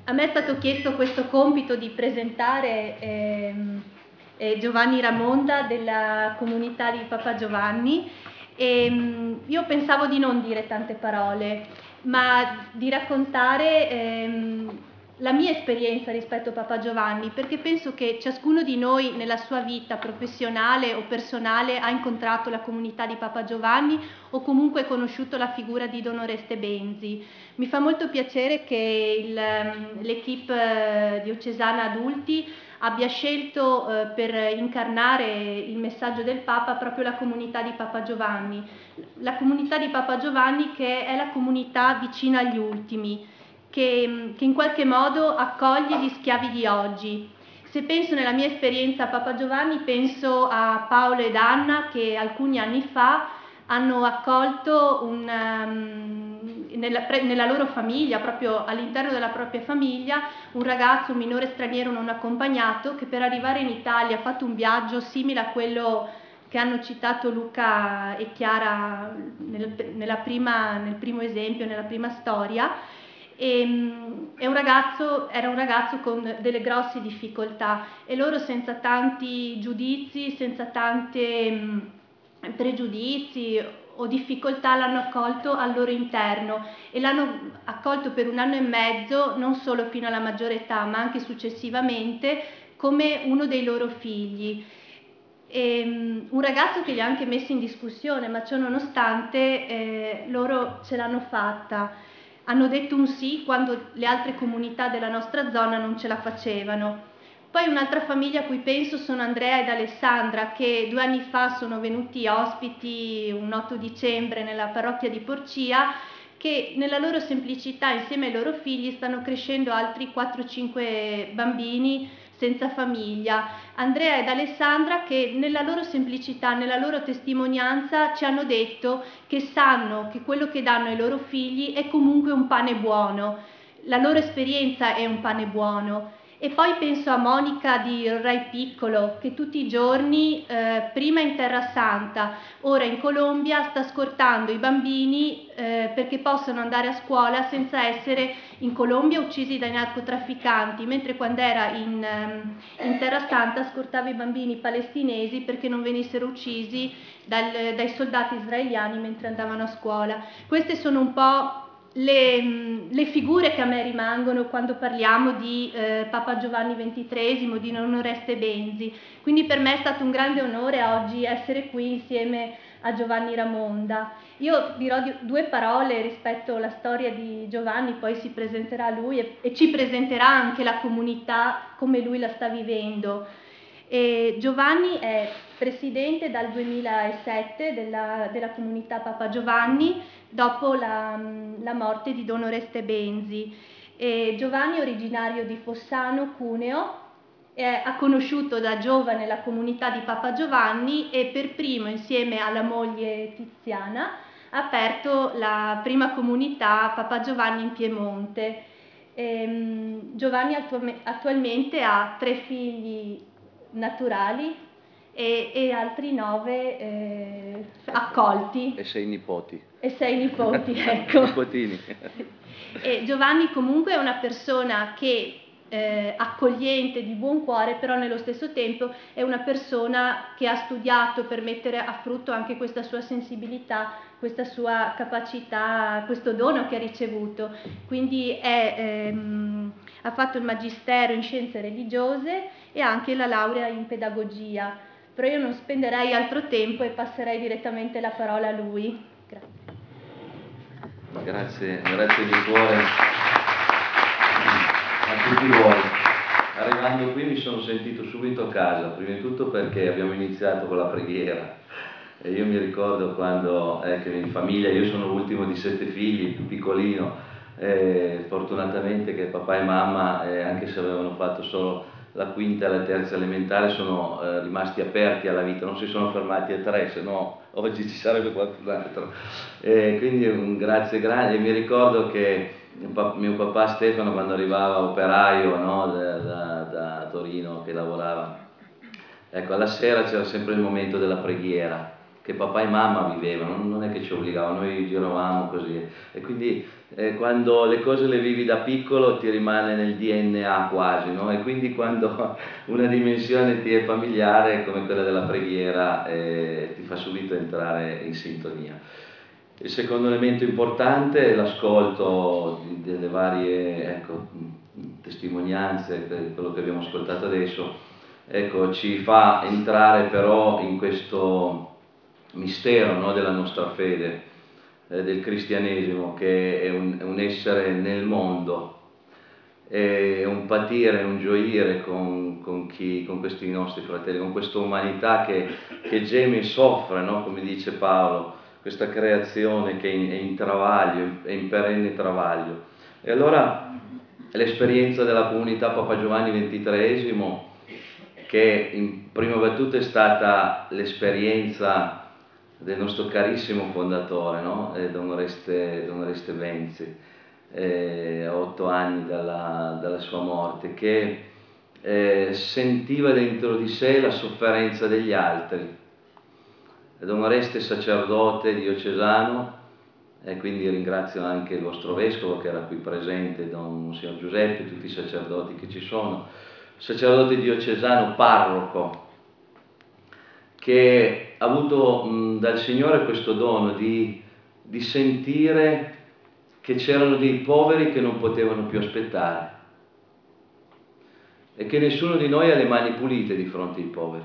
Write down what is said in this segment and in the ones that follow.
A me è stato chiesto questo compito di presentare Giovanni Ramonda della comunità di Papa Giovanni e io pensavo di non dire tante parole, ma di raccontare la mia esperienza rispetto a Papa Giovanni, perché penso che ciascuno di noi nella sua vita professionale o personale ha incontrato la comunità di Papa Giovanni o comunque conosciuto la figura di Don Oreste Benzi. Mi fa molto piacere che l'equipe diocesana adulti abbia scelto per incarnare il messaggio del Papa proprio la comunità di Papa Giovanni. La comunità di Papa Giovanni che è la comunità vicina agli ultimi, che in qualche modo accoglie gli schiavi di oggi. Se penso nella mia esperienza a Papa Giovanni, penso a Paolo ed Anna che alcuni anni fa hanno accolto nella loro famiglia, proprio all'interno della propria famiglia, un ragazzo, un minore straniero non accompagnato che per arrivare in Italia ha fatto un viaggio simile a quello che hanno citato Luca e Chiara nel primo esempio, nella prima storia. Era un ragazzo con delle grosse difficoltà e loro senza tanti giudizi, senza tante pregiudizi o difficoltà l'hanno accolto al loro interno e l'hanno accolto per 1 anno e mezzo, non solo fino alla maggiore età ma anche successivamente, come uno dei loro figli. Un ragazzo che li ha anche messi in discussione, ma ciò nonostante loro ce l'hanno fatta. Hanno detto un sì quando le altre comunità della nostra zona non ce la facevano. Poi un'altra famiglia a cui penso sono Andrea ed Alessandra, che 2 anni fa sono venuti ospiti un 8 dicembre nella parrocchia di Porcia, che nella loro semplicità insieme ai loro figli stanno crescendo altri 4-5 bambini senza famiglia. Andrea ed Alessandra che nella loro semplicità, nella loro testimonianza ci hanno detto che sanno che quello che danno ai loro figli è comunque un pane buono, la loro esperienza è un pane buono. E poi penso a Monica di Rai Piccolo che tutti i giorni, prima in Terra Santa, ora in Colombia, sta scortando i bambini perché possano andare a scuola senza essere in Colombia uccisi dai narcotrafficanti, mentre quando era in Terra Santa scortava i bambini palestinesi perché non venissero uccisi dai soldati israeliani mentre andavano a scuola. Queste sono un po' le figure che a me rimangono quando parliamo di Papa Giovanni XXIII, di Don Oreste Benzi. Quindi per me è stato un grande onore oggi essere qui insieme a Giovanni Ramonda. Io dirò 2 parole rispetto alla storia di Giovanni, poi si presenterà lui e ci presenterà anche la comunità come lui la sta vivendo. Giovanni è presidente dal 2007 della comunità Papa Giovanni dopo la morte di Don Oreste Benzi. Giovanni è originario di Fossano, Cuneo, ha conosciuto da giovane la comunità di Papa Giovanni e per primo, insieme alla moglie Tiziana, ha aperto la prima comunità Papa Giovanni in Piemonte. Giovanni attualmente ha 3 figli naturali e altri 9 accolti. E 6 nipoti. E 6 nipoti, ecco. Nipotini. E Giovanni comunque è una persona che accogliente, di buon cuore, però nello stesso tempo è una persona che ha studiato per mettere a frutto anche questa sua sensibilità, questa sua capacità, questo dono che ha ricevuto. Quindi ha fatto il magistero in scienze religiose e anche la laurea in pedagogia. Però io non spenderei altro tempo e passerei direttamente la parola a lui. Grazie. Grazie di cuore a tutti voi. Arrivando qui mi sono sentito subito a casa, prima di tutto perché abbiamo iniziato con la preghiera e io mi ricordo quando che in famiglia, io sono l'ultimo di 7 figli, più piccolino, fortunatamente che papà e mamma, anche se avevano fatto solo la quinta e la terza elementare, sono rimasti aperti alla vita, non si sono fermati a 3, se no oggi ci sarebbe qualcun altro. Quindi un grazie grande. Mi ricordo che mio papà Stefano, quando arrivava operaio, no, da Torino, che lavorava, ecco, alla sera c'era sempre il momento della preghiera che papà e mamma vivevano, non è che ci obbligavano, noi giravamo così. E quindi quando le cose le vivi da piccolo ti rimane nel DNA quasi, no? E quindi quando una dimensione ti è familiare come quella della preghiera ti fa subito entrare in sintonia. Il secondo elemento importante è l'ascolto delle varie testimonianze, quello che abbiamo ascoltato adesso, ci fa entrare però in questo mistero, no, della nostra fede, del cristianesimo, che è un essere nel mondo, è un patire, un gioire con questi nostri fratelli, con questa umanità che geme e soffre, no? Come dice Paolo, questa creazione che è in travaglio, è in perenne travaglio. E allora l'esperienza della comunità Papa Giovanni XXIII, che in prima battuta è stata l'esperienza del nostro carissimo fondatore, no? Don Oreste Benzi, a 8 anni dalla sua morte, che sentiva dentro di sé la sofferenza degli altri. Don Oreste sacerdote diocesano, e quindi ringrazio anche il vostro vescovo che era qui presente, Don Monsignor Giuseppe, tutti i sacerdoti che ci sono, sacerdote diocesano parroco, che ha avuto dal Signore questo dono di sentire che c'erano dei poveri che non potevano più aspettare e che nessuno di noi ha le mani pulite di fronte ai poveri.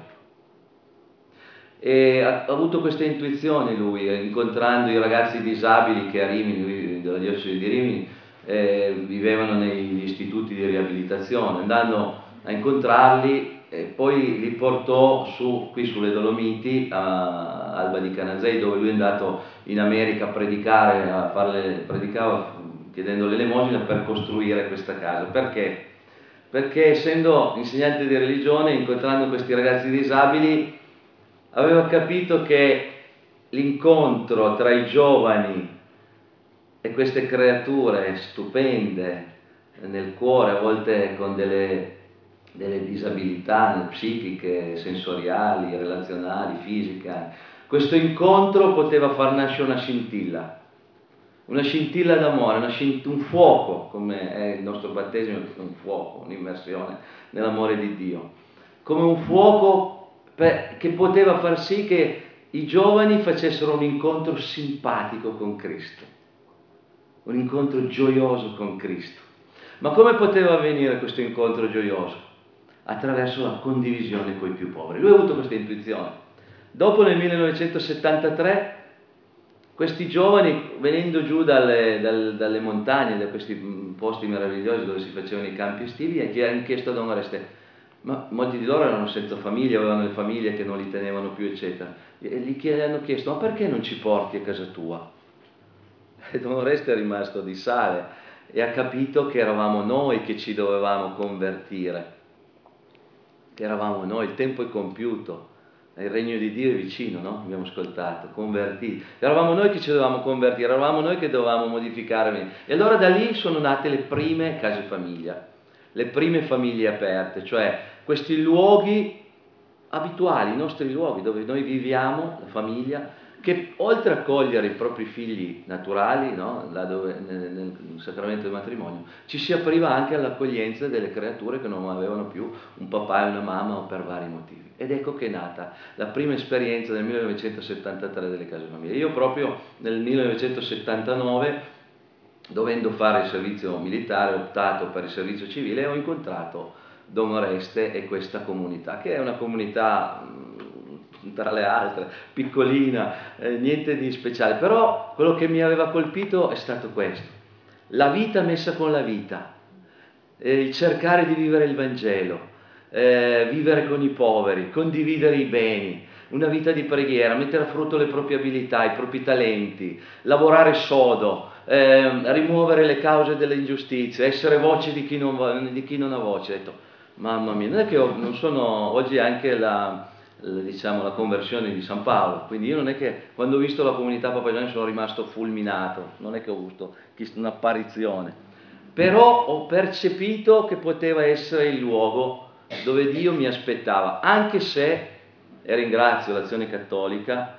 E ha avuto questa intuizione lui, incontrando i ragazzi disabili che a Rimini, della diocesi di Rimini, vivevano negli istituti di riabilitazione, andando a incontrarli, e poi li portò qui sulle Dolomiti, a Alba di Canazei, dove lui è andato in America a predicare, predicava chiedendo l'elemosina per costruire questa casa. Perché? Perché essendo insegnante di religione, incontrando questi ragazzi disabili, aveva capito che l'incontro tra i giovani e queste creature stupende nel cuore, a volte con delle disabilità psichiche, sensoriali, relazionali, fisiche, questo incontro poteva far nascere una scintilla d'amore, un fuoco, come è il nostro battesimo, un fuoco, un'immersione nell'amore di Dio, come un fuoco che poteva far sì che i giovani facessero un incontro simpatico con Cristo, un incontro gioioso con Cristo. Ma come poteva avvenire questo incontro gioioso? Attraverso la condivisione con i più poveri. Lui ha avuto questa intuizione. Dopo, nel 1973, questi giovani, venendo giù dalle montagne, da questi posti meravigliosi dove si facevano i campi estivi, hanno chiesto a Don Oreste, ma molti di loro erano senza famiglia, avevano le famiglie che non li tenevano più, eccetera, e gli hanno chiesto, ma perché non ci porti a casa tua? E Don Oreste è rimasto di sale e ha capito che eravamo noi che ci dovevamo convertire, che eravamo noi, il tempo è compiuto, il regno di Dio è vicino, no? Abbiamo ascoltato, convertiti. Eravamo noi che ci dovevamo convertire, eravamo noi che dovevamo modificare. E allora da lì sono nate le prime case famiglia, le prime famiglie aperte, cioè questi luoghi abituali, i nostri luoghi dove noi viviamo, la famiglia, che oltre a accogliere i propri figli naturali, no? Là dove, nel sacramento del matrimonio, ci si apriva anche all'accoglienza delle creature che non avevano più un papà e una mamma o per vari motivi. Ed ecco che è nata la prima esperienza nel 1973 delle case famiglie. Io proprio nel 1979, dovendo fare il servizio militare, ho optato per il servizio civile e ho incontrato Don Oreste e questa comunità, che è una comunità tra le altre, piccolina, niente di speciale, però quello che mi aveva colpito è stato questo, la vita messa con la vita, il cercare di vivere il Vangelo, vivere con i poveri, condividere i beni, una vita di preghiera, mettere a frutto le proprie abilità, i propri talenti, lavorare sodo, rimuovere le cause delle ingiustizie, essere voce di chi non ha voce. Ho detto, mamma mia, non è che non sono oggi anche la conversione di San Paolo, quindi io non è che quando ho visto la comunità Papa Giovanni sono rimasto fulminato, non è che ho avuto un'apparizione, però ho percepito che poteva essere il luogo dove Dio mi aspettava, anche se, e ringrazio l'Azione Cattolica,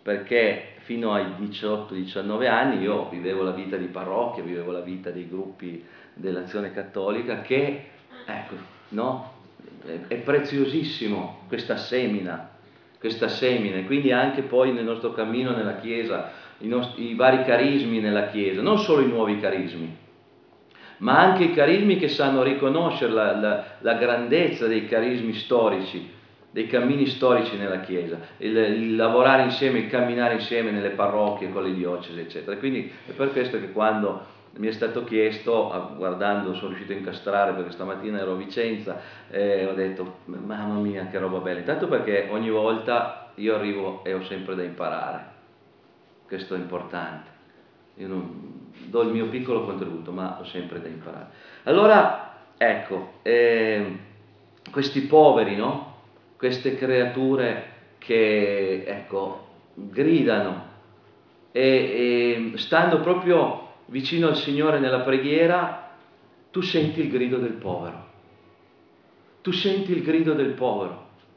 perché fino ai 18-19 anni io vivevo la vita di parrocchia, vivevo la vita dei gruppi dell'Azione Cattolica, che, ecco, no? È preziosissimo questa semina, quindi anche poi nel nostro cammino nella Chiesa, i vari carismi nella Chiesa, non solo i nuovi carismi, ma anche i carismi che sanno riconoscere la grandezza dei carismi storici, dei cammini storici nella Chiesa, il lavorare insieme, il camminare insieme nelle parrocchie, con le diocesi, eccetera. Quindi è per questo che quando mi è stato chiesto, guardando, sono riuscito a incastrare, perché stamattina ero a Vicenza, ho detto, mamma mia che roba bella, intanto perché ogni volta io arrivo e ho sempre da imparare, questo è importante, io non do il mio piccolo contributo, ma ho sempre da imparare. Allora, ecco, questi poveri, no? Queste creature che, ecco, gridano e stando proprio vicino al Signore nella preghiera, tu senti il grido del povero. Tu senti il grido del povero.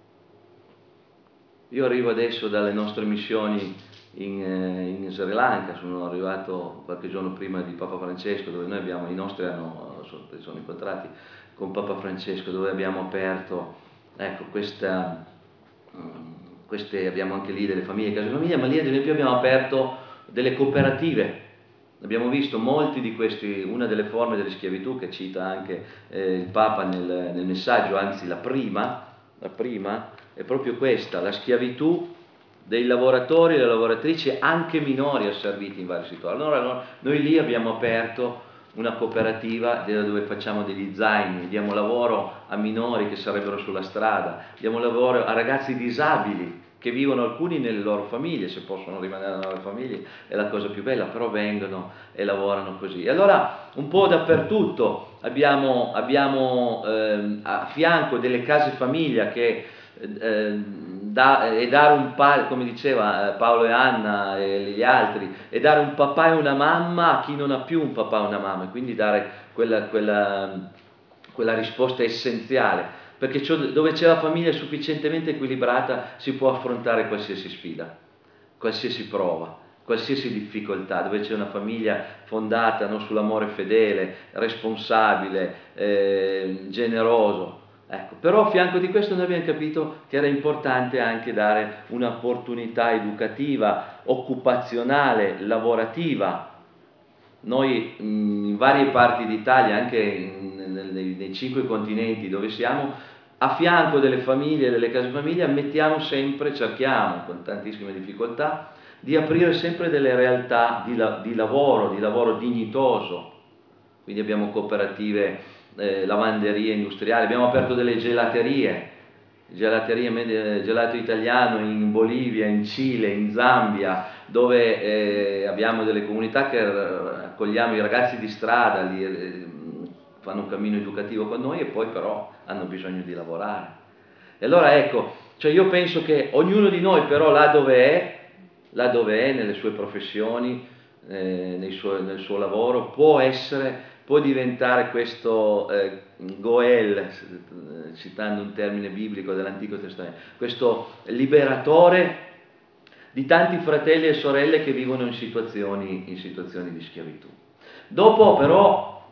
Io arrivo adesso dalle nostre missioni in Sri Lanka, sono arrivato qualche giorno prima di Papa Francesco, dove noi abbiamo, i nostri sono incontrati con Papa Francesco, dove abbiamo aperto, ecco, abbiamo anche lì delle famiglie, case famiglia, ma lì ad esempio abbiamo aperto delle cooperative. Abbiamo visto molti di questi, una delle forme della schiavitù che cita anche il Papa nel messaggio, anzi la prima è proprio questa, la schiavitù dei lavoratori e delle lavoratrici anche minori asserviti in varie situazioni. Allora noi lì abbiamo aperto una cooperativa dove facciamo degli zaini, diamo lavoro a minori che sarebbero sulla strada, diamo lavoro a ragazzi disabili che vivono alcuni nelle loro famiglie, se possono rimanere nelle loro famiglie è la cosa più bella, però vengono e lavorano così. E allora un po' dappertutto abbiamo a fianco delle case famiglia che e dare un come diceva Paolo e Anna e gli altri, e dare un papà e una mamma a chi non ha più un papà e una mamma, e quindi dare quella risposta essenziale, perché dove c'è la famiglia sufficientemente equilibrata si può affrontare qualsiasi sfida, qualsiasi prova, qualsiasi difficoltà, dove c'è una famiglia fondata, no, sull'amore fedele, responsabile, generoso. Ecco, però a fianco di questo noi abbiamo capito che era importante anche dare un'opportunità educativa, occupazionale, lavorativa. Noi in varie parti d'Italia, anche nei 5 continenti dove siamo, a fianco delle famiglie, delle case famiglia, cerchiamo con tantissime difficoltà, di aprire sempre delle realtà di lavoro dignitoso. Quindi abbiamo cooperative, lavanderie industriali, abbiamo aperto delle gelaterie, gelato italiano in Bolivia, in Cile, in Zambia, dove abbiamo delle comunità che accogliamo i ragazzi di strada, fanno un cammino educativo con noi e poi però hanno bisogno di lavorare. E allora ecco, cioè io penso che ognuno di noi però là dove è nelle sue professioni, nel suo lavoro, può diventare questo Goel, citando un termine biblico dell'Antico Testamento, questo liberatore di tanti fratelli e sorelle che vivono in situazioni di schiavitù. Dopo però,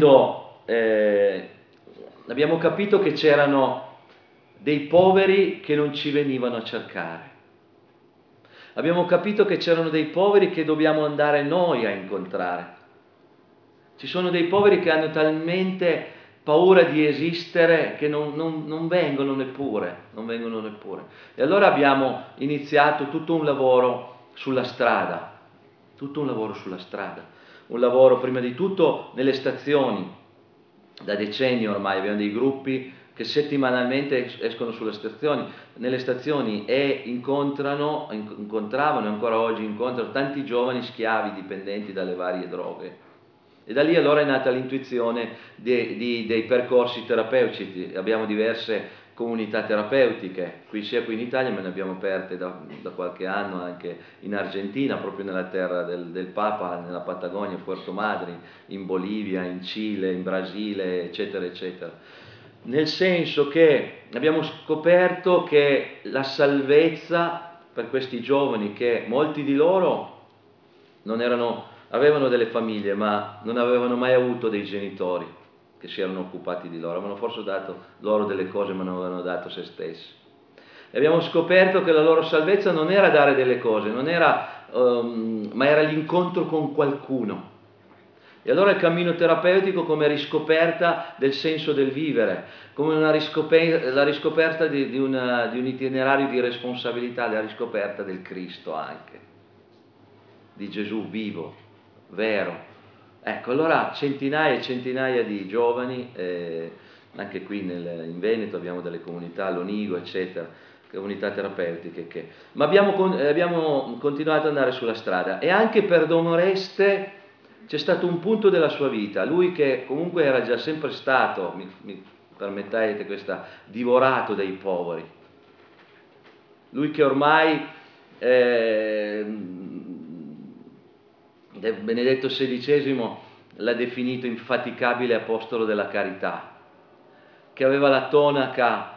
abbiamo capito che c'erano dei poveri che non ci venivano a cercare. Abbiamo capito che c'erano dei poveri che dobbiamo andare noi a incontrare. Ci sono dei poveri che hanno talmente paura di esistere che non vengono neppure. E allora abbiamo iniziato tutto un lavoro sulla strada, un lavoro prima di tutto nelle stazioni. Da decenni ormai abbiamo dei gruppi che settimanalmente escono nelle stazioni e incontravano e ancora oggi incontrano tanti giovani schiavi dipendenti dalle varie droghe. E da lì allora è nata l'intuizione dei percorsi terapeutici. Abbiamo diverse comunità terapeutiche, sia qui in Italia, ma ne abbiamo aperte da qualche anno anche in Argentina, proprio nella terra del Papa, nella Patagonia, Puerto Madryn, in Bolivia, in Cile, in Brasile, eccetera, eccetera. Nel senso che abbiamo scoperto che la salvezza per questi giovani che molti di loro avevano delle famiglie, ma non avevano mai avuto dei genitori che si erano occupati di loro, avevano forse dato loro delle cose ma non avevano dato se stessi. E abbiamo scoperto che la loro salvezza non era dare delle cose, ma era l'incontro con qualcuno. E allora il cammino terapeutico come riscoperta del senso del vivere, come la riscoperta di un itinerario di responsabilità, la riscoperta del Cristo anche, di Gesù vivo, vero. Ecco, allora centinaia e centinaia di giovani, anche qui in Veneto abbiamo delle comunità, l'Onigo, eccetera, comunità terapeutiche, ma abbiamo continuato ad andare sulla strada. E anche per Don Oreste c'è stato un punto della sua vita, lui che comunque era già sempre stato, mi permettete questa, divorato dai poveri, lui che ormai Benedetto XVI l'ha definito infaticabile apostolo della carità, che aveva la tonaca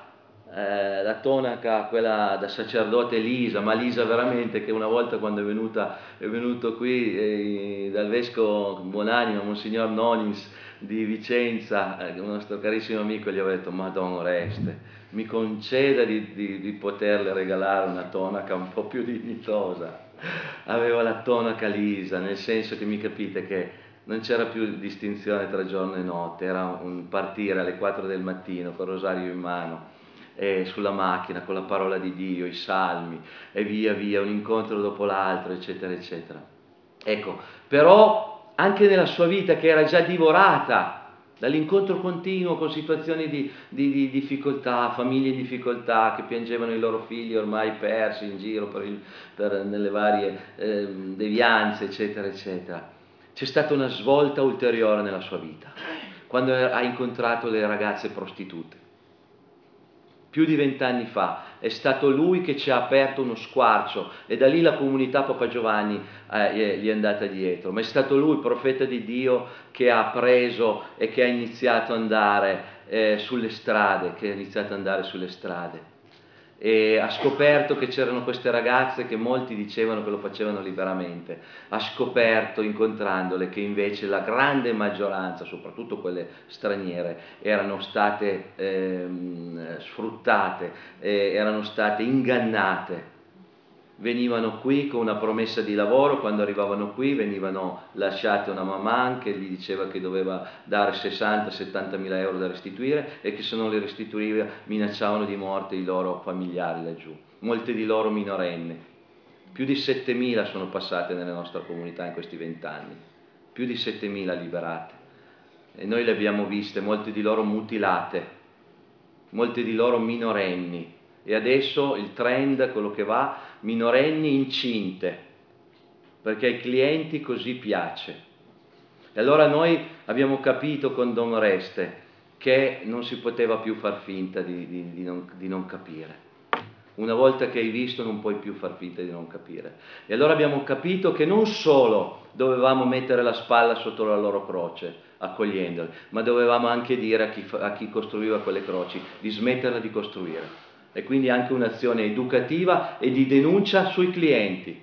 quella da sacerdote lisa, ma lisa veramente, che una volta quando è venuto qui dal vescovo buonanima, Monsignor Nonins di Vicenza, un nostro carissimo amico, gli aveva detto: Madonna Oreste, mi conceda di poterle regalare una tonaca un po' più dignitosa. Aveva la tonaca lisa, nel senso che mi capite che non c'era più distinzione tra giorno e notte, era un partire alle 4 del mattino con il rosario in mano, e sulla macchina con la parola di Dio, i salmi, e via via, un incontro dopo l'altro, eccetera, eccetera. Ecco, però anche nella sua vita, che era già divorata dall'incontro continuo con situazioni di difficoltà, famiglie in difficoltà che piangevano i loro figli ormai persi in giro nelle varie devianze, eccetera, eccetera, c'è stata una svolta ulteriore nella sua vita, quando ha incontrato le ragazze prostitute. Più di 20 anni fa è stato lui che ci ha aperto uno squarcio, e da lì la comunità Papa Giovanni gli è andata dietro, ma è stato lui, profeta di Dio, che ha preso e che ha iniziato ad andare sulle strade, e ha scoperto che c'erano queste ragazze che molti dicevano che lo facevano liberamente. Ha scoperto, incontrandole, che invece la grande maggioranza, soprattutto quelle straniere, erano state sfruttate, erano state ingannate. Venivano qui con una promessa di lavoro, quando arrivavano qui venivano lasciate una maman che gli diceva che doveva dare 60-70 mila euro da restituire, e che se non le restituiva minacciavano di morte i loro familiari laggiù, molte di loro minorenni. Più di 7.000 sono passate nella nostra comunità in questi 20 anni, più di 7.000 liberate, e noi le abbiamo viste, molte di loro mutilate, molte di loro minorenni. E adesso il trend, quello che va, minorenni incinte, perché ai clienti così piace. E allora noi abbiamo capito con Don Oreste che non si poteva più far finta di non capire. Una volta che hai visto non puoi più far finta di non capire. E allora abbiamo capito che non solo dovevamo mettere la spalla sotto la loro croce, accogliendoli, ma dovevamo anche dire a chi costruiva quelle croci di smetterla di costruire. E quindi anche un'azione educativa e di denuncia sui clienti,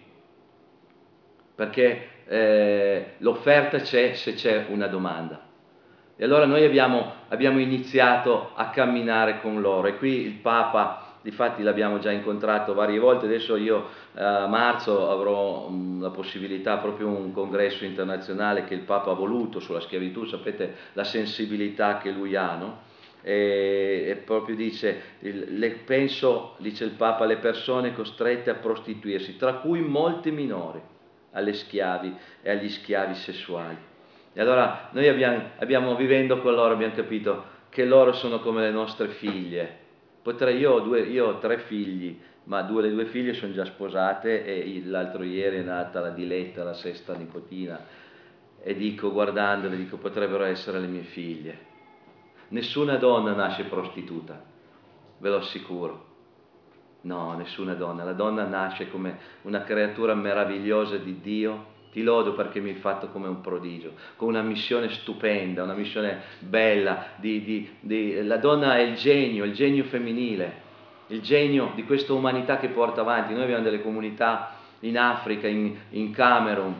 perché l'offerta c'è se c'è una domanda. E allora noi abbiamo iniziato a camminare con loro, e qui il Papa, difatti l'abbiamo già incontrato varie volte. Adesso io a marzo avrò la possibilità, proprio un congresso internazionale che il Papa ha voluto sulla schiavitù, sapete la sensibilità che lui ha, no? E proprio dice, penso, dice il Papa, alle persone costrette a prostituirsi, tra cui molti minori, alle schiavi e agli schiavi sessuali. E allora noi vivendo con loro, abbiamo capito che loro sono come le nostre figlie. Io ho 3 figli, ma le 2 figlie sono già sposate, e l'altro ieri è nata la Diletta, la 6ª nipotina, e guardandole, potrebbero essere le mie figlie. Nessuna donna nasce prostituta, ve lo assicuro. No, nessuna donna. La donna nasce come una creatura meravigliosa di Dio. Ti lodo perché mi hai fatto come un prodigio, con una missione stupenda, una missione bella. La donna è il genio femminile. il genio di questa umanità che porta avanti. Noi abbiamo delle comunità in Africa, in Camerun,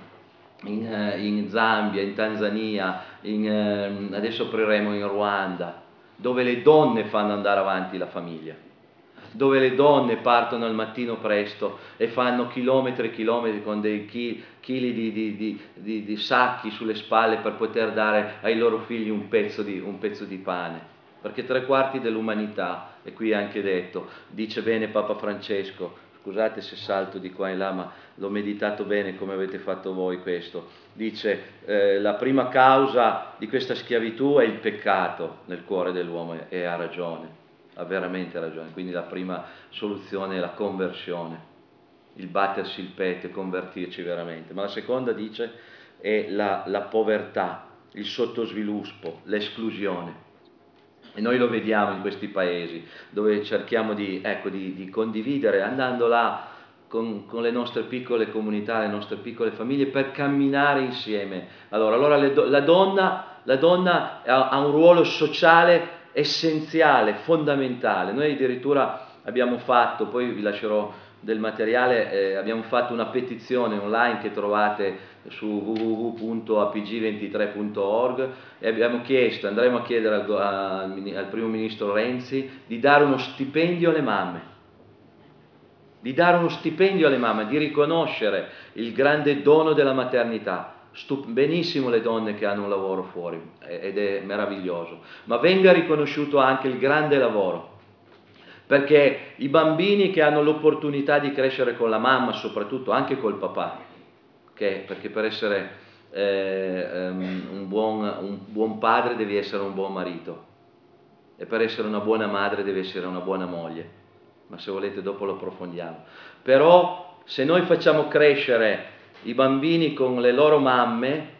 in Zambia, in Tanzania, adesso apriremo in Ruanda, dove le donne fanno andare avanti la famiglia, dove le donne partono al mattino presto e fanno chilometri e chilometri con dei chili di sacchi sulle spalle per poter dare ai loro figli un pezzo di pane. Perché 3/4 dell'umanità, e qui è anche detto, dice bene Papa Francesco, scusate se salto di qua e là, ma l'ho meditato bene come avete fatto voi questo, dice la prima causa di questa schiavitù è il peccato nel cuore dell'uomo, e ha ragione, ha veramente ragione. Quindi la prima soluzione è la conversione, il battersi il petto e convertirci veramente. Ma la seconda, dice, è la povertà, il sottosviluppo, l'esclusione. E noi lo vediamo in questi paesi dove cerchiamo di condividere, andando là con le nostre piccole comunità, le nostre piccole famiglie, per camminare insieme. Allora la donna ha un ruolo sociale essenziale, fondamentale. Noi addirittura abbiamo fatto, poi vi lascerò del materiale, abbiamo fatto una petizione online che trovate su www.apg23.org, e andremo a chiedere al primo ministro Renzi di dare uno stipendio alle mamme, di riconoscere il grande dono della maternità. Benissimo le donne che hanno un lavoro fuori, ed è meraviglioso, ma venga riconosciuto anche il grande lavoro, perché i bambini che hanno l'opportunità di crescere con la mamma, soprattutto anche col papà, perché per essere un buon padre devi essere un buon marito, e per essere una buona madre devi essere una buona moglie, ma se volete dopo lo approfondiamo. Però se noi facciamo crescere i bambini con le loro mamme,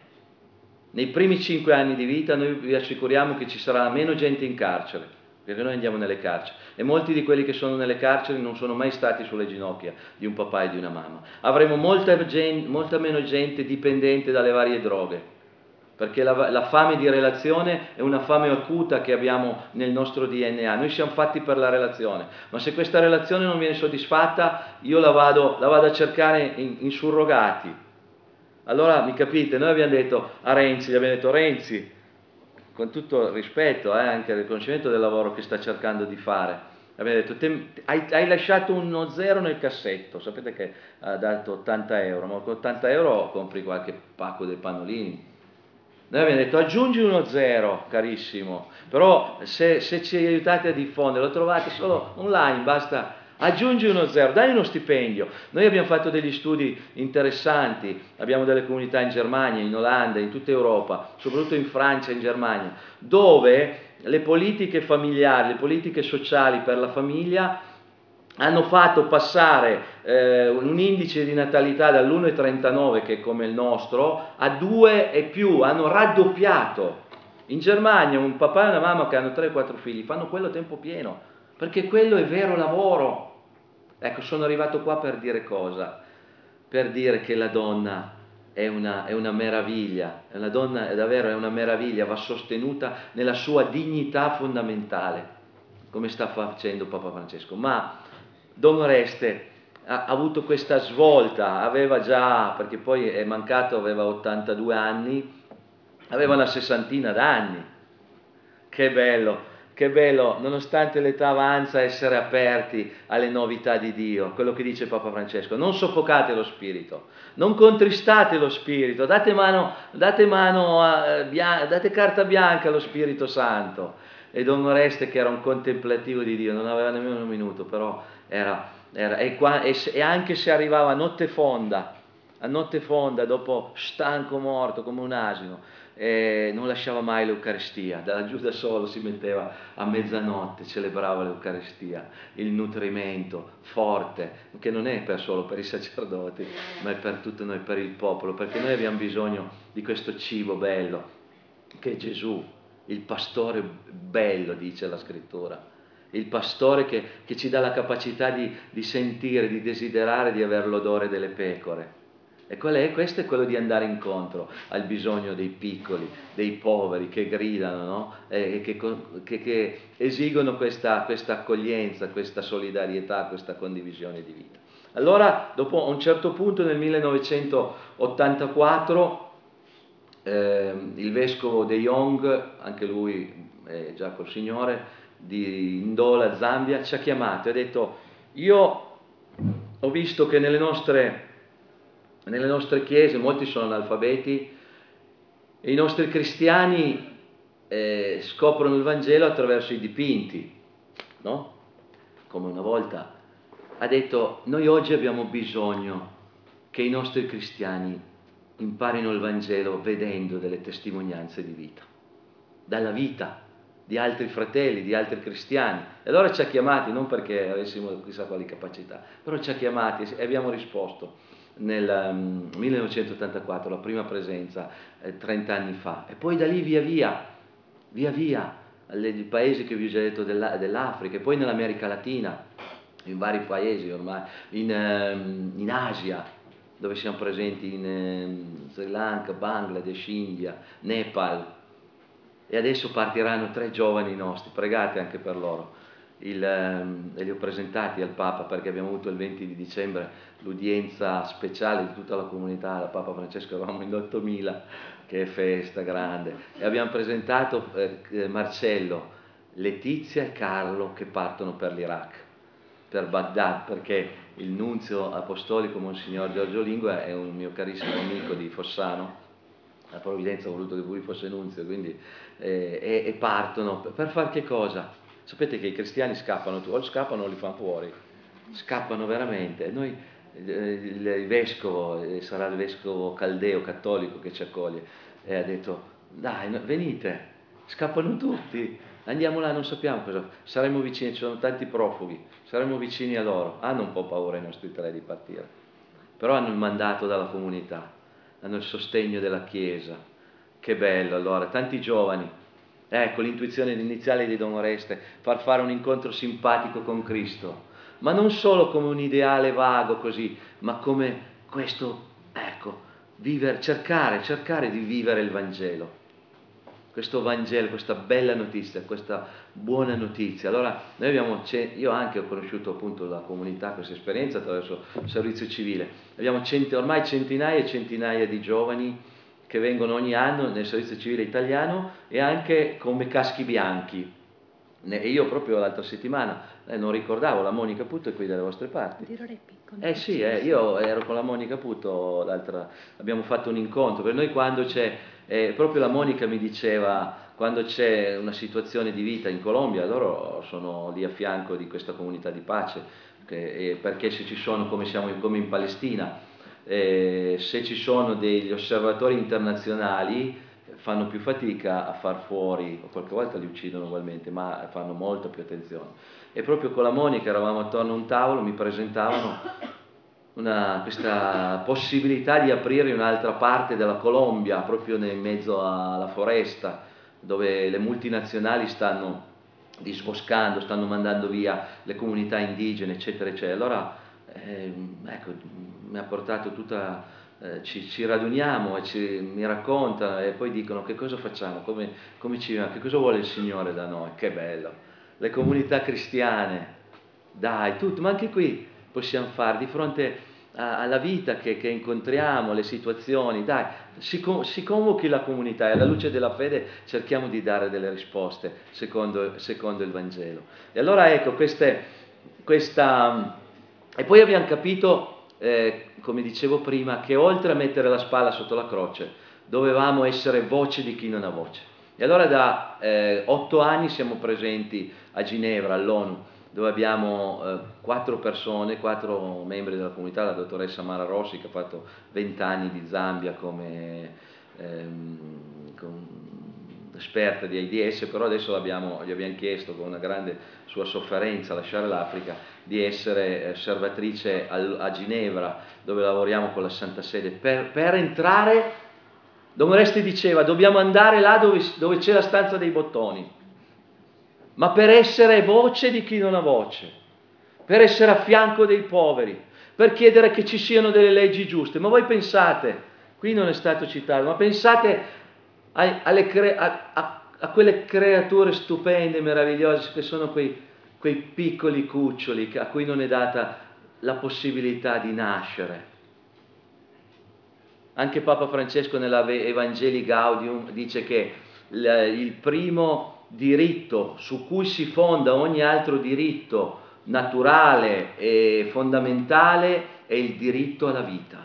nei primi 5 anni di vita noi vi assicuriamo che ci sarà meno gente in carcere, perché noi andiamo nelle carceri, e molti di quelli che sono nelle carceri non sono mai stati sulle ginocchia di un papà e di una mamma. Avremo molta meno gente dipendente dalle varie droghe, perché la fame di relazione è una fame acuta che abbiamo nel nostro DNA. Noi siamo fatti per la relazione, ma se questa relazione non viene soddisfatta, io la vado a cercare in surrogati. Allora, mi capite, noi abbiamo detto a Renzi, Renzi, con tutto il rispetto, anche il riconoscimento del lavoro che sta cercando di fare, abbiamo detto, hai lasciato uno zero nel cassetto, sapete che ha dato 80 euro, ma con 80 euro compri qualche pacco dei pannolini. Noi abbiamo detto aggiungi uno zero, carissimo, però se ci aiutate a diffondere, lo trovate solo online, basta, aggiungi uno zero, dai uno stipendio. Noi abbiamo fatto degli studi interessanti, abbiamo delle comunità in Germania, in Olanda, in tutta Europa, soprattutto in Francia e in Germania, dove le politiche familiari, le politiche sociali per la famiglia hanno fatto passare un indice di natalità dall'1,39, che è come il nostro, a 2 e più, hanno raddoppiato. In Germania un papà e una mamma che hanno 3-4 figli fanno quello a tempo pieno, perché quello è vero lavoro. Ecco, sono arrivato qua per dire cosa? Per dire che la donna è una meraviglia, la donna è davvero una meraviglia, va sostenuta nella sua dignità fondamentale, come sta facendo Papa Francesco. Ma Don Oreste ha avuto questa svolta, aveva già, perché poi è mancato, aveva 82 anni, aveva una 60ina d'anni. Che bello, nonostante l'età avanza, essere aperti alle novità di Dio, quello che dice Papa Francesco. Non soffocate lo spirito, non contristate lo spirito, date carta bianca allo Spirito Santo. E Don Oreste, che era un contemplativo di Dio, non aveva nemmeno un minuto, però e anche se arrivava a notte fonda, dopo stanco, morto come un asino, non lasciava mai l'Eucaristia, da giù da solo si metteva a mezzanotte, celebrava l'Eucaristia, il nutrimento forte, che non è solo per i sacerdoti, ma è per tutto noi, per il popolo, perché noi abbiamo bisogno di questo cibo bello, che è Gesù, il pastore bello, dice la scrittura, il pastore che ci dà la capacità di sentire, di desiderare di avere l'odore delle pecore. E questo è quello di andare incontro al bisogno dei piccoli, dei poveri che gridano, no? E che esigono questa accoglienza, questa solidarietà, questa condivisione di vita. Allora, dopo un certo punto, nel 1984, il vescovo De Jong, anche lui è già col Signore, di Ndola, Zambia, ci ha chiamato e ha detto: io ho visto che nelle nostre chiese molti sono analfabeti e i nostri cristiani scoprono il Vangelo attraverso i dipinti, no? Come una volta. Ha detto: noi oggi abbiamo bisogno che i nostri cristiani imparino il Vangelo vedendo delle testimonianze di vita, dalla vita di altri fratelli, di altri cristiani. E allora ci ha chiamati, non perché avessimo chissà quali capacità, però ci ha chiamati e abbiamo risposto nel 1984, la prima presenza, 30 anni fa. E poi da lì via via, ai paesi che vi ho già detto dell'Africa, e poi nell'America Latina, in vari paesi ormai, in Asia, dove siamo presenti in Sri Lanka, Bangladesh, India, Nepal. E adesso partiranno 3 giovani nostri, pregate anche per loro. E li ho presentati al Papa, perché abbiamo avuto il 20 di dicembre l'udienza speciale di tutta la comunità, la Papa Francesco, eravamo in 8.000, che festa grande, e abbiamo presentato Marcello, Letizia e Carlo, che partono per l'Iraq, per Baghdad, perché il nunzio apostolico Monsignor Giorgio Lingua è un mio carissimo amico di Fossano. La provvidenza ha voluto che lui fosse nunzio, quindi e partono per far che cosa? Sapete che i cristiani scappano, o scappano o li fanno fuori, scappano veramente. E noi, il vescovo, sarà il vescovo caldeo cattolico che ci accoglie, e ha detto: dai, venite, scappano tutti, andiamo là, non sappiamo cosa, saremo vicini, ci sono tanti profughi, saremo vicini a loro. Hanno un po' paura i nostri 3 di partire, però hanno il mandato dalla comunità, hanno il sostegno della Chiesa. Che bello, allora, tanti giovani. Ecco, l'intuizione iniziale di Don Oreste, far fare un incontro simpatico con Cristo, ma non solo come un ideale vago così, ma come questo, ecco, cercare di vivere il Vangelo. Questo Vangelo, questa bella notizia, questa buona notizia. Allora, io anche ho conosciuto appunto la comunità, questa esperienza attraverso il servizio civile. Abbiamo ormai centinaia e centinaia di giovani che vengono ogni anno nel servizio civile italiano, e anche come caschi bianchi. E io proprio l'altra settimana, non ricordavo, la Monica Puto è qui dalle vostre parti. Sì, io ero con la Monica Puto, abbiamo fatto un incontro, per noi quando c'è, proprio la Monica mi diceva, quando c'è una situazione di vita in Colombia, loro sono lì a fianco di questa comunità di pace, perché se ci sono, come in Palestina, se ci sono degli osservatori internazionali fanno più fatica a far fuori, o qualche volta li uccidono ugualmente, ma fanno molta più attenzione. E proprio con la Monica eravamo attorno a un tavolo, mi presentavano questa possibilità di aprire un'altra parte della Colombia, proprio in mezzo alla foresta, dove le multinazionali stanno disboscando, stanno mandando via le comunità indigene, eccetera, eccetera. Allora, ecco, mi ha portato tutta... ci raduniamo e mi raccontano, e poi dicono: che cosa facciamo, che cosa vuole il Signore da noi. Che bello, le comunità cristiane, dai, tutto, ma anche qui possiamo fare di fronte alla vita che incontriamo, le situazioni, dai, si convochi la comunità e alla luce della fede cerchiamo di dare delle risposte secondo il Vangelo. E allora ecco, e poi abbiamo capito, come dicevo prima, che oltre a mettere la spalla sotto la croce, dovevamo essere voce di chi non ha voce. E allora da 8 anni siamo presenti a Ginevra, all'ONU, dove abbiamo 4 persone, 4 membri della comunità, la dottoressa Mara Rossi, che ha fatto 20 anni di Zambia come esperta di AIDS, però adesso gli abbiamo chiesto, con una grande sua sofferenza, a lasciare l'Africa, di essere osservatrice a Ginevra, dove lavoriamo con la Santa Sede, per entrare. Don Oreste diceva: dobbiamo andare là dove c'è la stanza dei bottoni, ma per essere voce di chi non ha voce, per essere a fianco dei poveri, per chiedere che ci siano delle leggi giuste. Ma voi pensate, qui non è stato citato, ma pensate a quelle creature stupende, meravigliose, che sono quei piccoli cuccioli a cui non è data la possibilità di nascere. Anche Papa Francesco nella Evangelii Gaudium dice che il primo diritto su cui si fonda ogni altro diritto naturale e fondamentale è il diritto alla vita.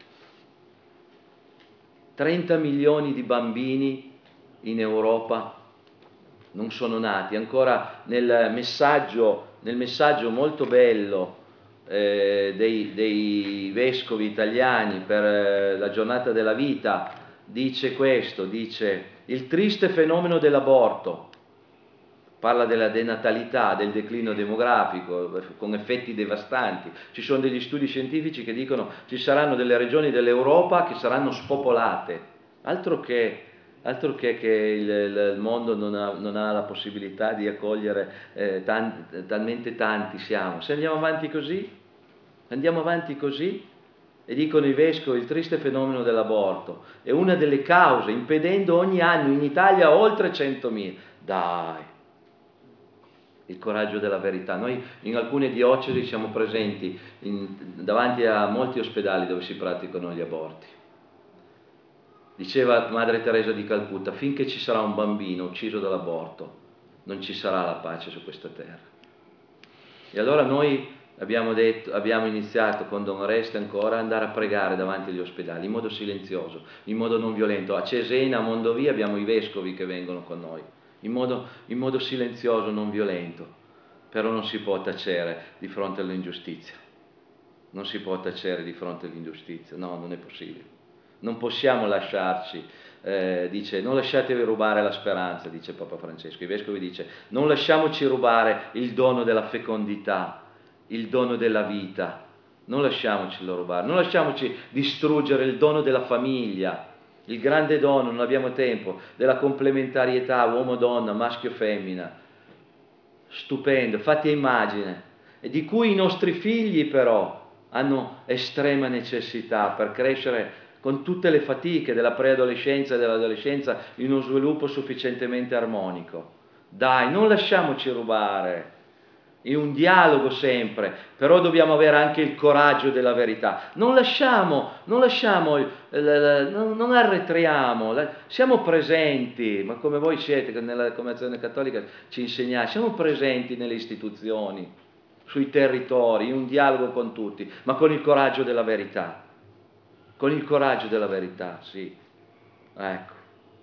30 milioni di bambini in Europa non sono nati. Ancora nel messaggio molto bello dei vescovi italiani per la giornata della vita, dice questo, dice: il triste fenomeno dell'aborto, parla della denatalità, del declino demografico con effetti devastanti. Ci sono degli studi scientifici che dicono ci saranno delle regioni dell'Europa che saranno spopolate, altro che il mondo non ha la possibilità di accogliere talmente tanti siamo. Se andiamo avanti così, e dicono i vescovi, il triste fenomeno dell'aborto è una delle cause, impedendo ogni anno in Italia oltre 100.000. Dai, il coraggio della verità. Noi in alcune diocesi siamo presenti davanti a molti ospedali dove si praticano gli aborti. Diceva Madre Teresa di Calcutta: finché ci sarà un bambino ucciso dall'aborto non ci sarà la pace su questa terra. E allora noi abbiamo iniziato con Don Oreste ancora ad andare a pregare davanti agli ospedali in modo silenzioso, in modo non violento. A Cesena, a Mondovì abbiamo i vescovi che vengono con noi in modo silenzioso, non violento. Però non si può tacere di fronte all'ingiustizia. Non si può tacere di fronte all'ingiustizia, no, non è possibile. Non possiamo lasciarci, dice, non lasciatevi rubare la speranza, dice Papa Francesco. I vescovi dice, non lasciamoci rubare il dono della fecondità, il dono della vita, non lasciamocelo rubare, non lasciamoci distruggere il dono della famiglia, il grande dono, non abbiamo tempo, della complementarietà uomo-donna, maschio-femmina, stupendo, fatti a immagine, e di cui i nostri figli però hanno estrema necessità per crescere con tutte le fatiche della preadolescenza e dell'adolescenza in uno sviluppo sufficientemente armonico. Dai, non lasciamoci rubare, in un dialogo sempre, però dobbiamo avere anche il coraggio della verità. Non arretriamo, siamo presenti, ma come voi siete, nella Convenzione Cattolica ci insegnate, siamo presenti nelle istituzioni, sui territori, in un dialogo con tutti, ma con il coraggio della verità. Con il coraggio della verità, sì. Ecco.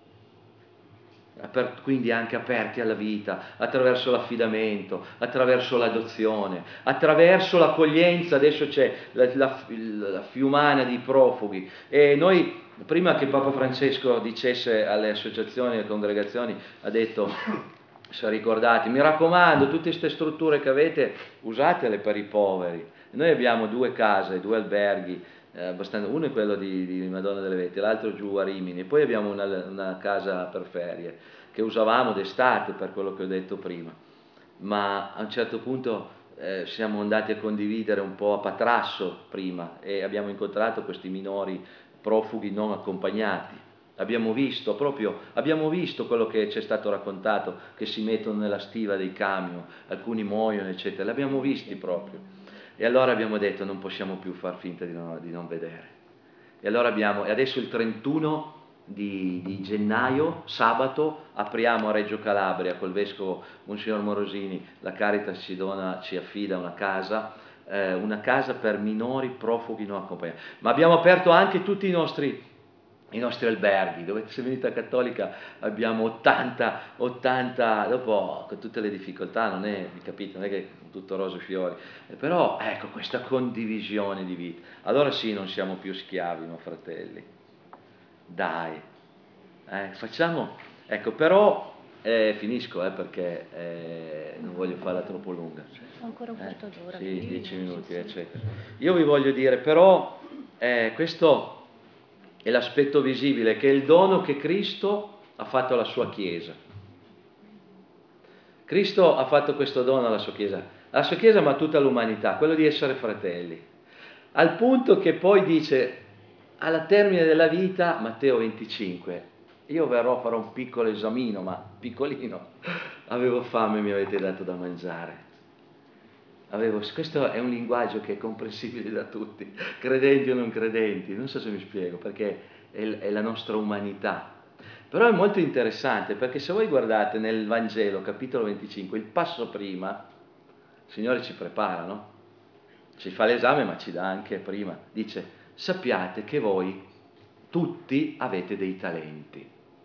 Quindi anche aperti alla vita, attraverso l'affidamento, attraverso l'adozione, attraverso l'accoglienza. Adesso c'è la fiumana di profughi, e noi, prima che Papa Francesco dicesse alle associazioni e alle congregazioni, ha detto, se ricordate, mi raccomando, tutte queste strutture che avete usatele per i poveri. Noi abbiamo 2 case, 2 alberghi, uno è quello di Madonna delle Vette, l'altro giù a Rimini, e poi abbiamo una casa per ferie che usavamo d'estate, per quello che ho detto prima, ma a un certo punto siamo andati a condividere un po' a Patrasso prima e abbiamo incontrato questi minori profughi non accompagnati. Abbiamo visto quello che ci è stato raccontato, che si mettono nella stiva dei camion, alcuni muoiono, eccetera, l'abbiamo visti proprio. E allora abbiamo detto, non possiamo più far finta di non vedere. E allora adesso il 31 di gennaio, sabato, apriamo a Reggio Calabria col vescovo Monsignor Morosini, la Caritas ci affida una casa per minori profughi non accompagnati. Ma abbiamo aperto anche tutti i nostri alberghi, dove se venite a Cattolica abbiamo 80, dopo con tutte le difficoltà, non è, capite, non è che tutto rose e fiori, però ecco questa condivisione di vita. Allora sì, non siamo più schiavi, ma fratelli. Dai, facciamo, ecco, però finisco perché non voglio farla troppo lunga. Ancora un quarto d'ora. Sì, 10 minuti, eccetera. Io vi voglio dire, però, questo è l'aspetto visibile, che è il dono che Cristo ha fatto alla sua Chiesa. Cristo ha fatto questo dono alla sua Chiesa, ma a tutta l'umanità, quello di essere fratelli. al punto che poi dice, alla termine della vita, Matteo 25, io verrò, farò un piccolo esamino, ma piccolino, avevo fame e mi avete dato da mangiare. Questo è un linguaggio che è comprensibile da tutti, credenti o non credenti, non so se mi spiego, perché è la nostra umanità. Però è molto interessante, perché se voi guardate nel Vangelo, capitolo 25, il passo prima, il Signore ci prepara, no? Ci fa l'esame, ma ci dà anche prima. Dice, sappiate che voi tutti avete dei talenti.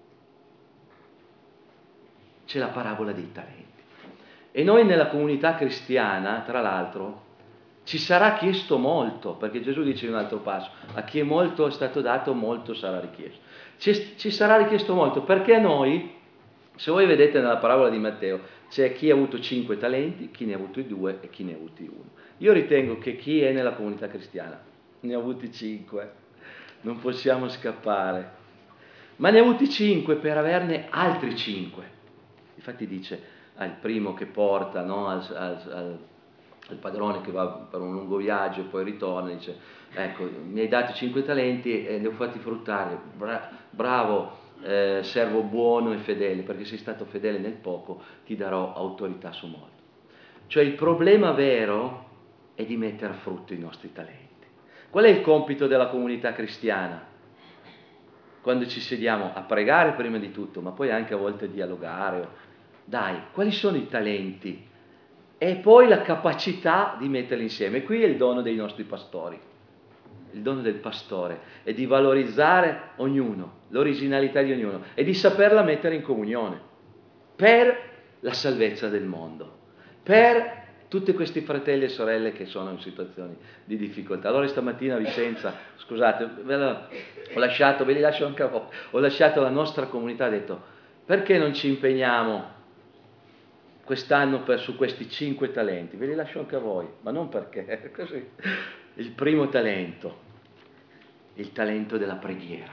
C'è la parabola dei talenti. E noi nella comunità cristiana, tra l'altro, ci sarà chiesto molto, perché Gesù dice in un altro passo, a chi è molto è stato dato, molto sarà richiesto. Ci sarà richiesto molto, perché noi, se voi vedete nella parabola di Matteo, c'è chi ha avuto 5 talenti, chi ne ha avuti 2 e chi ne ha avuti 1. Io ritengo che chi è nella comunità cristiana ne ha avuti 5, non possiamo scappare, ma ne ha avuti 5 per averne altri 5. Infatti dice al primo che porta, no, al padrone che va per un lungo viaggio e poi ritorna, dice, ecco, mi hai dato 5 talenti e li ho fatti fruttare, bravo servo buono e fedele, perché sei stato fedele nel poco, ti darò autorità su molto. Cioè il problema vero è di mettere a frutto i nostri talenti. Qual è il compito della comunità cristiana? Quando ci sediamo a pregare prima di tutto, ma poi anche a volte dialogare. Dai, quali sono i talenti? E poi la capacità di metterli insieme. Qui è il dono dei nostri pastori. Il dono del pastore è di valorizzare ognuno, l'originalità di ognuno e di saperla mettere in comunione per la salvezza del mondo, per tutti questi fratelli e sorelle che sono in situazioni di difficoltà. Allora stamattina a Vicenza, scusate, ho lasciato, ve li lascio anche a voi, ho lasciato la nostra comunità, ho detto perché non ci impegniamo quest'anno su questi 5 talenti, ve li lascio anche a voi, ma non perché, così. Il primo talento, il talento della preghiera,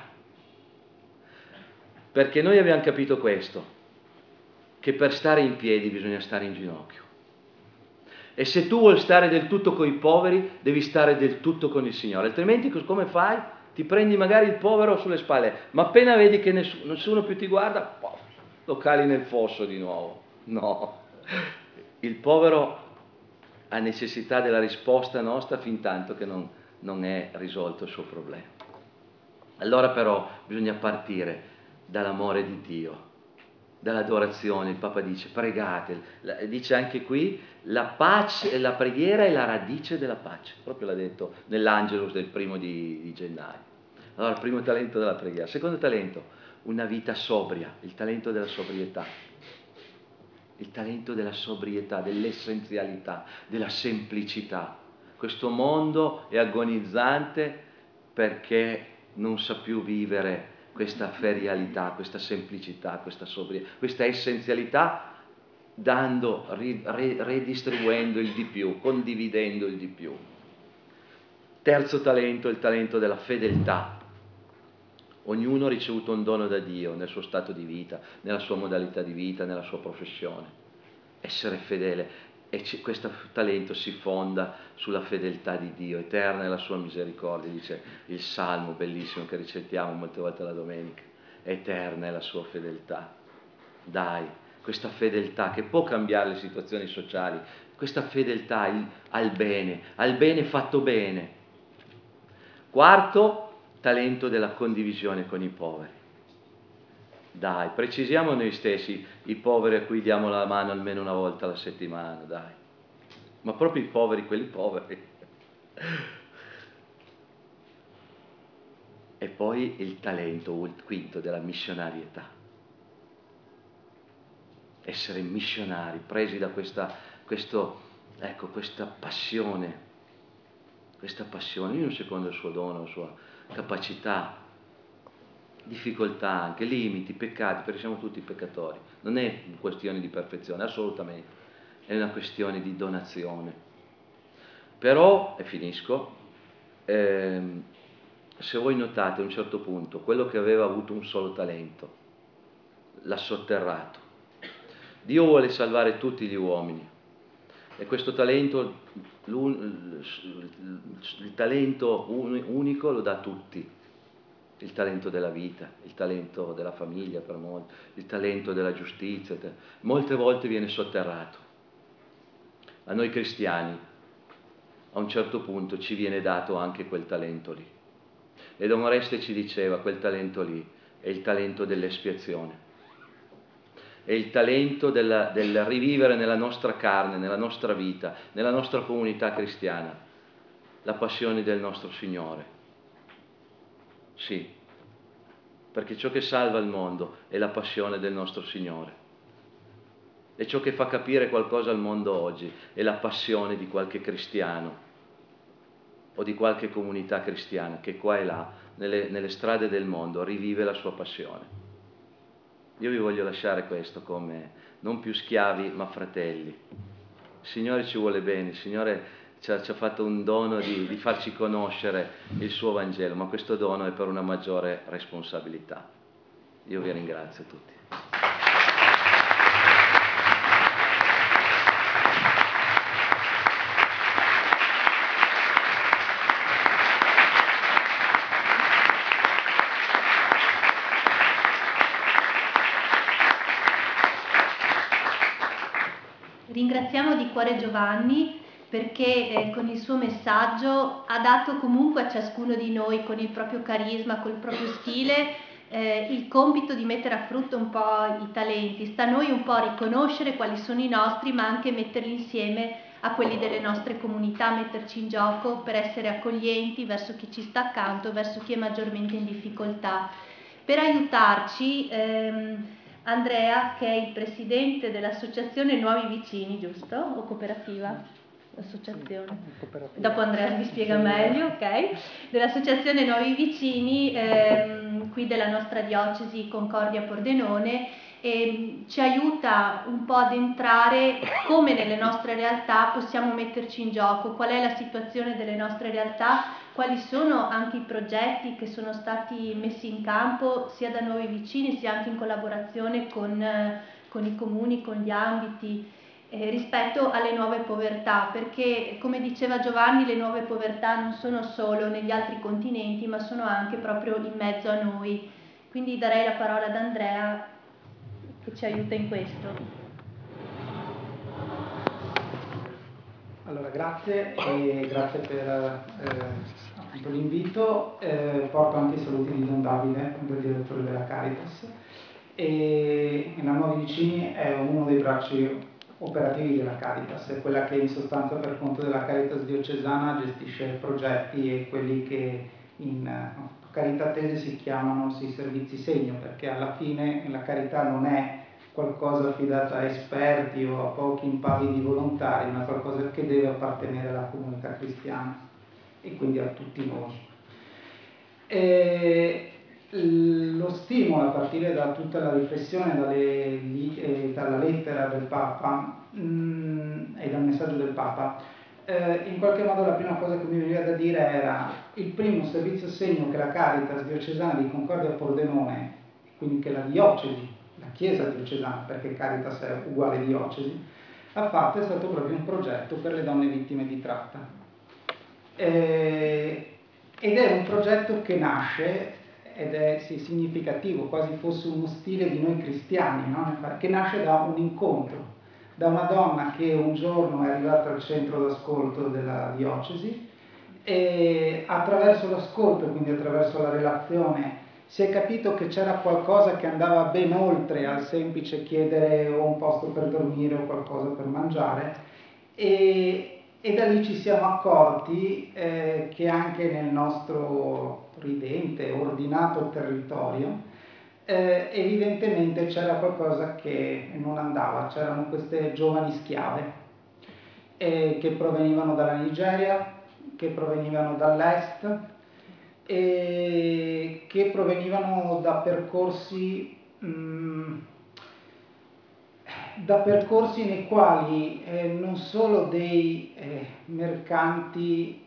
perché noi abbiamo capito questo, che per stare in piedi bisogna stare in ginocchio. E se tu vuoi stare del tutto con i poveri, devi stare del tutto con il Signore, altrimenti come fai? Ti prendi magari il povero sulle spalle, ma appena vedi che nessuno più ti guarda, lo cali nel fosso di nuovo. No, il povero ha necessità della risposta nostra fin tanto che non è risolto il suo problema. Allora però bisogna partire dall'amore di Dio, dall'adorazione. Il Papa dice pregate, dice anche qui la pace, la preghiera è la radice della pace, proprio l'ha detto nell'Angelus del 1 gennaio. Allora il primo talento della preghiera. Secondo talento, una vita sobria, il talento della sobrietà. Il talento della sobrietà, dell'essenzialità, della semplicità. Questo mondo è agonizzante perché non sa più vivere questa ferialità, questa semplicità, questa sobrietà, questa essenzialità, dando, redistribuendo il di più, condividendo il di più. Terzo talento, il talento della fedeltà. Ognuno ha ricevuto un dono da Dio nel suo stato di vita, nella sua modalità di vita, nella sua professione. Essere fedele. E questo talento si fonda sulla fedeltà di Dio, eterna è la sua misericordia, dice il Salmo bellissimo che recitiamo molte volte la domenica. Eterna è la sua fedeltà. Dai, questa fedeltà che può cambiare le situazioni sociali, questa fedeltà al bene fatto bene. Quarto, talento della condivisione con i poveri. Dai, precisiamo noi stessi i poveri a cui diamo la mano almeno una volta alla settimana, dai. Ma proprio i poveri, quelli poveri. E poi il talento, quinto, della missionarietà. Essere missionari, presi da questa passione, ognuno secondo il suo dono, la sua capacità, difficoltà anche, limiti, peccati, perché siamo tutti peccatori. Non è una questione di perfezione, assolutamente, è una questione di donazione. Però, e finisco, se voi notate a un certo punto, quello che aveva avuto un solo talento, l'ha sotterrato. Dio vuole salvare tutti gli uomini e questo talento il talento unico lo dà a tutti, il talento della vita, il talento della famiglia per molti, il talento della giustizia, molte volte viene sotterrato. A noi cristiani a un certo punto ci viene dato anche quel talento lì. E Don Oreste ci diceva, quel talento lì è il talento dell'espiazione, è il talento del rivivere nella nostra carne, nella nostra vita, nella nostra comunità cristiana, la passione del nostro Signore. Sì, perché ciò che salva il mondo è la passione del nostro Signore. E ciò che fa capire qualcosa al mondo oggi è la passione di qualche cristiano o di qualche comunità cristiana che qua e là, nelle strade del mondo, rivive la sua passione. Io vi voglio lasciare questo come non più schiavi ma fratelli. Il Signore ci vuole bene, il Signore ci ha fatto un dono di farci conoscere il suo Vangelo, ma questo dono è per una maggiore responsabilità. Io vi ringrazio tutti. Ringraziamo di cuore Giovanni perché con il suo messaggio ha dato comunque a ciascuno di noi, con il proprio carisma, col proprio stile, il compito di mettere a frutto un po' i talenti. Sta a noi un po' riconoscere quali sono i nostri, ma anche metterli insieme a quelli delle nostre comunità, metterci in gioco per essere accoglienti verso chi ci sta accanto, verso chi è maggiormente in difficoltà. Per aiutarci Andrea, che è il presidente dell'associazione Nuovi Vicini, giusto? O cooperativa? Associazione. Dopo Andrea vi spiega meglio, ok? Dell'associazione Nuovi Vicini, qui della nostra diocesi Concordia Pordenone, e ci aiuta un po' ad entrare come nelle nostre realtà possiamo metterci in gioco, qual è la situazione delle nostre realtà, quali sono anche i progetti che sono stati messi in campo sia da Nuovi Vicini sia anche in collaborazione con i comuni, con gli ambiti, rispetto alle nuove povertà, perché come diceva Giovanni le nuove povertà non sono solo negli altri continenti ma sono anche proprio in mezzo a noi. Quindi darei la parola ad Andrea che ci aiuta in questo. Allora, grazie e grazie per appunto l'invito. Porto anche i saluti di Don Davide, del direttore della Caritas. E la Nuovi Vicini è uno dei bracci operativi della Caritas, è quella che in sostanza per conto della Caritas diocesana gestisce progetti e quelli che in caritatese si chiamano servizi segno, perché alla fine la carità non è qualcosa affidato a esperti o a pochi impavidi volontari, ma qualcosa che deve appartenere alla comunità cristiana e quindi a tutti noi. Lo stimolo a partire da tutta la riflessione dalla lettera del Papa e dal messaggio del Papa, in qualche modo la prima cosa che mi veniva da dire era il primo servizio segno che la Caritas diocesana di Concordia Pordenone, quindi che la diocesi, la Chiesa diocesana, perché Caritas è uguale diocesi, ha fatto è stato proprio un progetto per le donne vittime di tratta. Ed è un progetto che nasce, ed è significativo, quasi fosse uno stile di noi cristiani, no? Che nasce da un incontro, da una donna che un giorno è arrivata al centro d'ascolto della diocesi e attraverso l'ascolto, quindi attraverso la relazione, si è capito che c'era qualcosa che andava ben oltre al semplice chiedere o un posto per dormire o qualcosa per mangiare e da lì ci siamo accorti che anche nel nostro ridente, ordinato territorio evidentemente c'era qualcosa che non andava, c'erano queste giovani schiave che provenivano dalla Nigeria, che provenivano dall'est e che provenivano da percorsi nei quali non solo dei mercanti,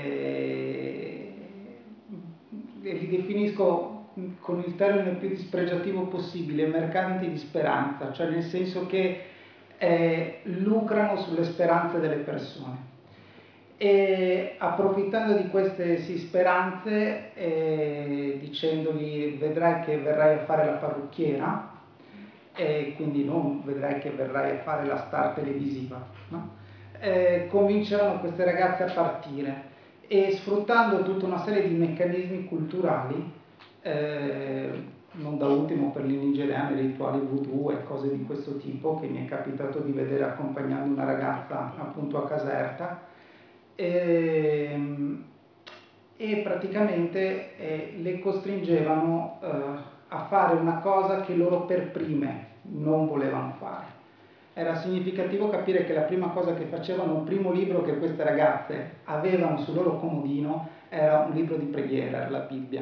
li definisco con il termine più dispregiativo possibile, mercanti di speranza, cioè nel senso che lucrano sulle speranze delle persone. E approfittando di queste speranze, dicendogli vedrai che verrai a fare la parrucchiera, e quindi non vedrai che verrai a fare la star televisiva, no? Convinceranno queste ragazze a partire e sfruttando tutta una serie di meccanismi culturali, non da ultimo per i nigeriani rituali voodoo e cose di questo tipo che mi è capitato di vedere accompagnando una ragazza appunto a Caserta, e praticamente le costringevano a fare una cosa che loro per prime non volevano fare. Era significativo capire che la prima cosa che facevano, il primo libro che queste ragazze avevano sul loro comodino era un libro di preghiera, era la Bibbia.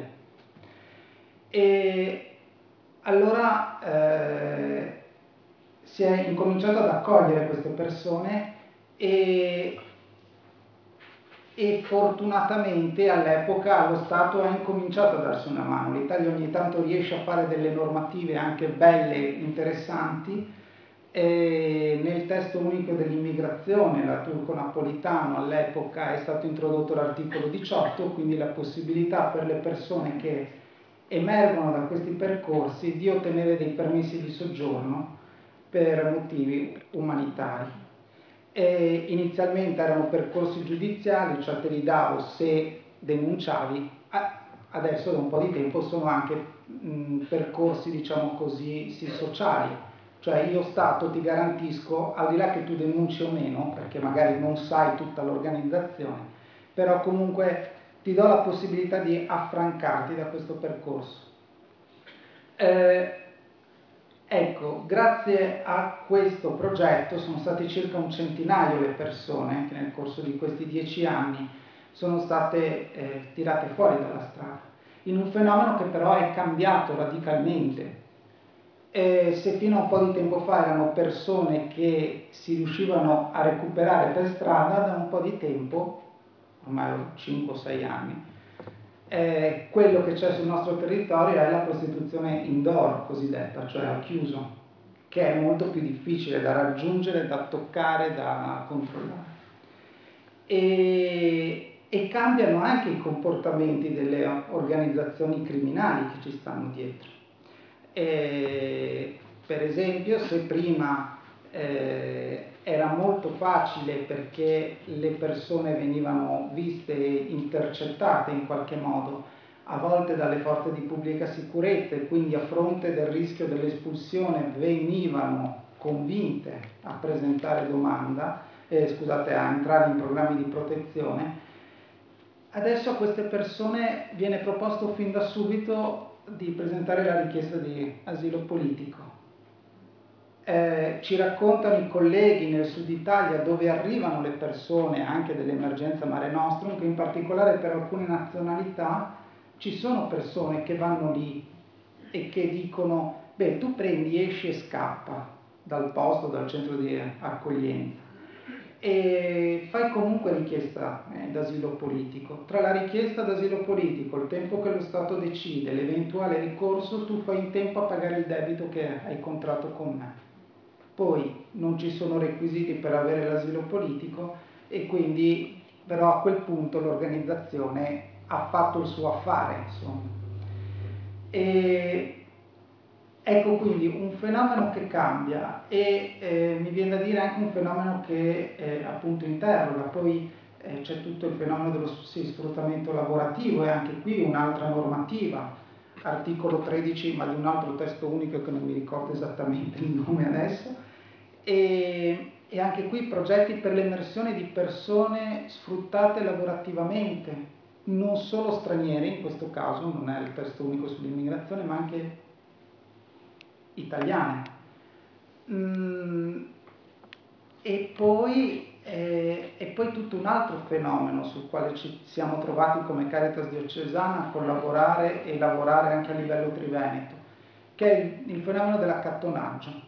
E allora si è incominciato ad accogliere queste persone e fortunatamente all'epoca lo Stato ha incominciato a darsi una mano. L'Italia ogni tanto riesce a fare delle normative anche belle, interessanti. Nel testo unico dell'immigrazione, la turco-napolitano, all'epoca è stato introdotto l'articolo 18, quindi la possibilità per le persone che emergono da questi percorsi di ottenere dei permessi di soggiorno per motivi umanitari. Inizialmente erano percorsi giudiziali, cioè te li davo se denunciavi, adesso da un po' di tempo sono anche percorsi, diciamo così, sì, sociali, cioè io Stato ti garantisco, al di là che tu denunci o meno, perché magari non sai tutta l'organizzazione, però comunque ti do la possibilità di affrancarti da questo percorso. Ecco, grazie a questo progetto sono state circa un centinaio le persone che nel corso di questi 10 anni sono state tirate fuori dalla strada, in un fenomeno che però è cambiato radicalmente. Se fino a un po' di tempo fa erano persone che si riuscivano a recuperare per strada, da un po' di tempo, ormai 5 o 6 anni, quello che c'è sul nostro territorio è la prostituzione indoor cosiddetta, cioè al chiuso, che è molto più difficile da raggiungere, da toccare, da controllare. E cambiano anche i comportamenti delle organizzazioni criminali che ci stanno dietro. Per esempio, se prima era molto facile perché le persone venivano viste e intercettate in qualche modo, a volte dalle forze di pubblica sicurezza, e quindi a fronte del rischio dell'espulsione venivano convinte a presentare domanda, scusate, a entrare in programmi di protezione, adesso a queste persone viene proposto fin da subito di presentare la richiesta di asilo politico. Ci raccontano i colleghi nel sud Italia dove arrivano le persone anche dell'emergenza Mare Nostrum, che in particolare per alcune nazionalità ci sono persone che vanno lì e che dicono: beh, tu prendi, esci e scappa dal posto, dal centro di accoglienza, e fai comunque richiesta d'asilo politico. Tra la richiesta d'asilo politico, il tempo che lo Stato decide, l'eventuale ricorso, tu fai in tempo a pagare il debito che hai contratto con me. Poi non ci sono requisiti per avere l'asilo politico e quindi però a quel punto l'organizzazione ha fatto il suo affare, insomma. E ecco quindi un fenomeno che cambia e mi viene da dire anche un fenomeno che appunto interroga. Poi c'è tutto il fenomeno dello sfruttamento lavorativo e anche qui un'altra normativa, articolo 13 ma di un altro testo unico che non mi ricordo esattamente il nome adesso, e anche qui progetti per l'emersione di persone sfruttate lavorativamente, non solo stranieri, in questo caso non è il testo unico sull'immigrazione, ma anche italiane. E poi tutto un altro fenomeno sul quale ci siamo trovati come Caritas Diocesana a collaborare e lavorare anche a livello triveneto, che è il fenomeno dell'accattonaggio.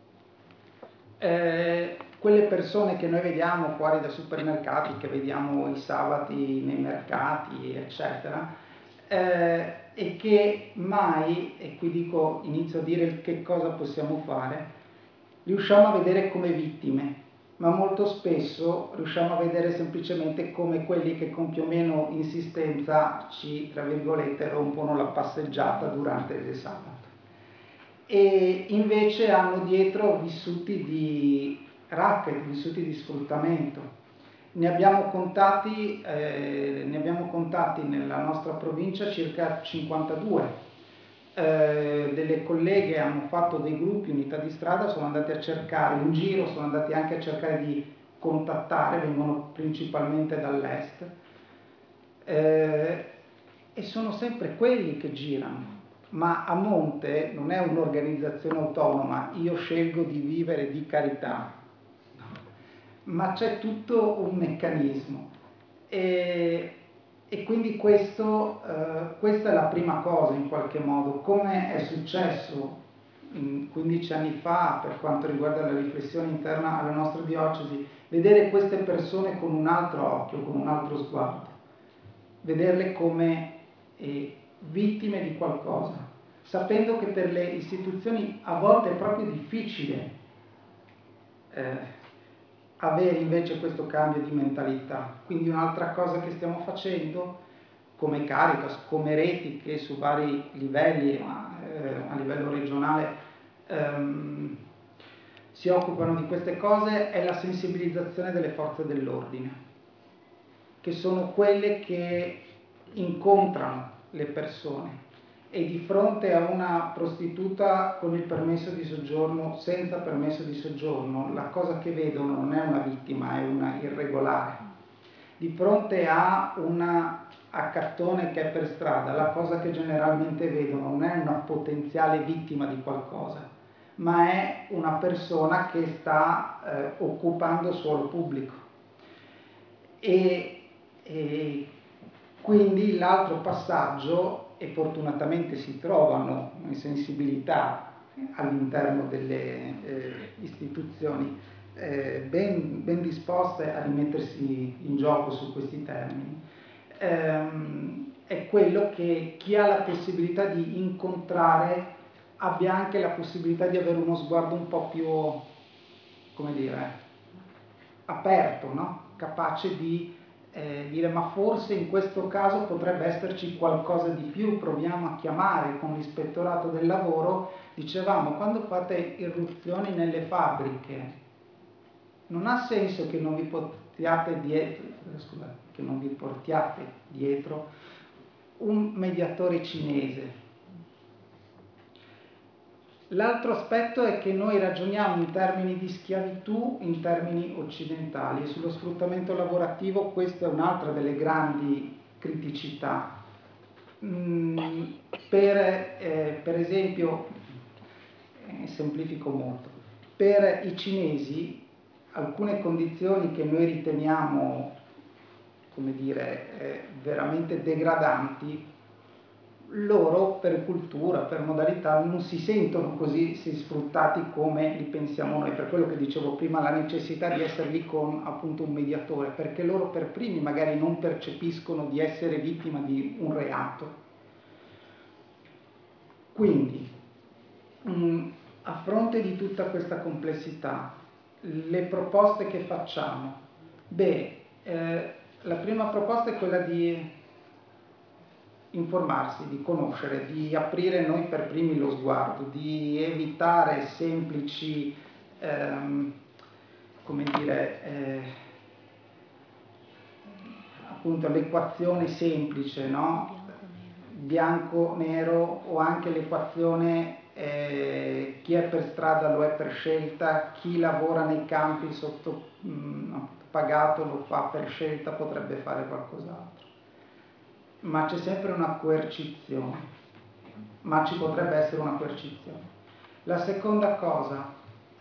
Quelle persone che noi vediamo fuori dai supermercati, che vediamo i sabati nei mercati, eccetera, e che mai, e qui inizio a dire che cosa possiamo fare, riusciamo a vedere come vittime, ma molto spesso riusciamo a vedere semplicemente come quelli che con più o meno insistenza ci, tra virgolette, rompono la passeggiata durante il sabato. E invece hanno dietro vissuti di racket, vissuti di sfruttamento. Ne abbiamo contati nella nostra provincia circa 52. Delle colleghe hanno fatto dei gruppi, unità di strada, sono andati a cercare un giro, sono andati anche a cercare di contattare, vengono principalmente dall'est, e sono sempre quelli che girano. Ma a monte non è un'organizzazione autonoma, io scelgo di vivere di carità, ma c'è tutto un meccanismo. E quindi questa è la prima cosa in qualche modo. Come è successo 15 anni fa per quanto riguarda la riflessione interna alla nostra diocesi, vedere queste persone con un altro occhio, con un altro sguardo, vederle come vittime di qualcosa, sapendo che per le istituzioni a volte è proprio difficile avere invece questo cambio di mentalità. Quindi un'altra cosa che stiamo facendo come Caritas, come reti che su vari livelli, a livello regionale, si occupano di queste cose, è la sensibilizzazione delle forze dell'ordine, che sono quelle che incontrano le persone e di fronte a una prostituta con il permesso di soggiorno, senza permesso di soggiorno, la cosa che vedono non è una vittima, è una irregolare. Di fronte a una accattone che è per strada, la cosa che generalmente vedono non è una potenziale vittima di qualcosa, ma è una persona che sta occupando suolo pubblico. E quindi l'altro passaggio, e fortunatamente si trovano sensibilità all'interno delle istituzioni ben disposte a rimettersi in gioco su questi termini, è quello che chi ha la possibilità di incontrare abbia anche la possibilità di avere uno sguardo un po' più, come dire, aperto, no? Capace di dire ma forse in questo caso potrebbe esserci qualcosa di più, proviamo a chiamare con l'ispettorato del lavoro, dicevamo quando fate irruzioni nelle fabbriche non ha senso che non vi portiate dietro un mediatore cinese. L'altro aspetto è che noi ragioniamo in termini di schiavitù, in termini occidentali, e sullo sfruttamento lavorativo questa è un'altra delle grandi criticità. Per esempio, semplifico molto, per i cinesi alcune condizioni che noi riteniamo, come dire, veramente degradanti, loro per cultura, per modalità non si sentono così sfruttati come li pensiamo noi, per quello che dicevo prima, la necessità di essere lì con appunto un mediatore, perché loro per primi magari non percepiscono di essere vittima di un reato. Quindi a fronte di tutta questa complessità, le proposte che facciamo, la prima proposta è quella di informarsi, di conoscere, di aprire noi per primi lo sguardo, di evitare semplici, come dire, appunto l'equazione semplice, no? Bianco, nero, o anche l'equazione chi è per strada lo è per scelta, chi lavora nei campi pagato lo fa per scelta, potrebbe fare qualcos'altro. Ma c'è sempre una coercizione, ma ci potrebbe essere una coercizione. La seconda cosa,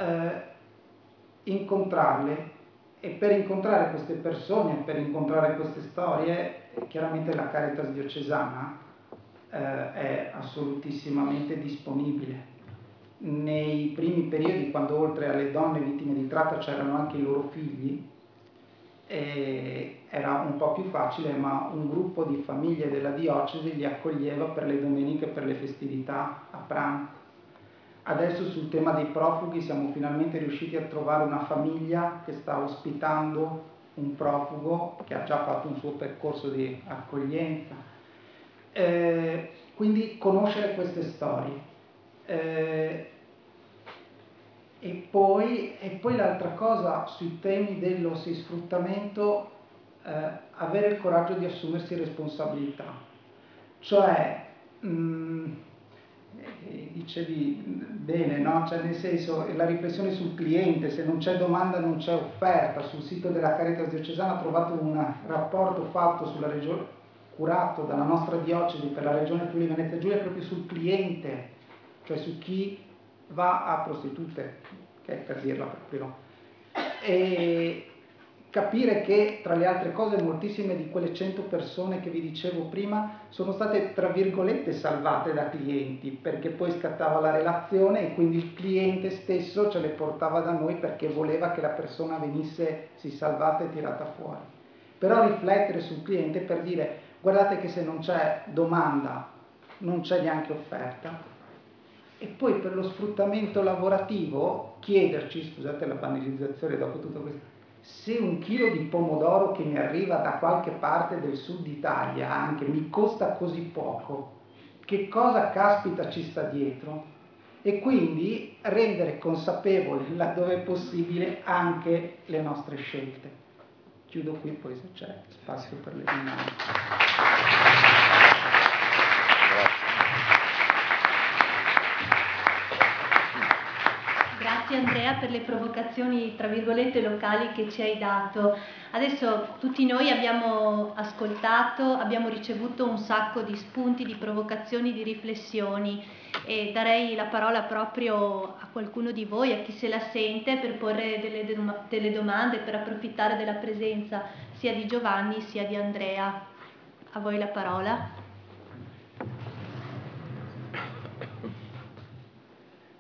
incontrarle, e per incontrare queste persone, per incontrare queste storie, chiaramente la Caritas diocesana è assolutissimamente disponibile. Nei primi periodi, quando oltre alle donne vittime di tratta c'erano anche i loro figli, era un po' più facile, ma un gruppo di famiglie della diocesi li accoglieva per le domeniche, per le festività a pranzo. Adesso sul tema dei profughi siamo finalmente riusciti a trovare una famiglia che sta ospitando un profugo che ha già fatto un suo percorso di accoglienza. Quindi conoscere queste storie. E poi l'altra cosa sui temi dello sfruttamento, avere il coraggio di assumersi responsabilità. Cioè, dicevi bene, no? Cioè, nel senso, la riflessione sul cliente, se non c'è domanda non c'è offerta. Sul sito della Caritas diocesana ho trovato un rapporto fatto sulla regione, curato dalla nostra diocesi per la regione Friuli Venezia Giulia, proprio sul cliente, cioè su chi va a prostitute, che è per dirla proprio. E capire che, tra le altre cose, moltissime di quelle 100 persone che vi dicevo prima sono state, tra virgolette, salvate da clienti, perché poi scattava la relazione e quindi il cliente stesso ce le portava da noi perché voleva che la persona venisse salvata e tirata fuori. Però riflettere sul cliente per dire: guardate che se non c'è domanda non c'è neanche offerta. E poi per lo sfruttamento lavorativo chiederci, scusate la banalizzazione dopo tutto questo, se un chilo di pomodoro che mi arriva da qualche parte del sud Italia anche mi costa così poco, che cosa caspita ci sta dietro? E quindi rendere consapevoli, laddove è possibile, anche le nostre scelte. Chiudo qui, poi se c'è spazio per le domande. Grazie Andrea per le provocazioni tra virgolette locali che ci hai dato. Adesso tutti noi abbiamo ascoltato, abbiamo ricevuto un sacco di spunti, di provocazioni, di riflessioni e darei la parola proprio a qualcuno di voi, a chi se la sente, per porre delle domande, per approfittare della presenza sia di Giovanni sia di Andrea. A voi la parola.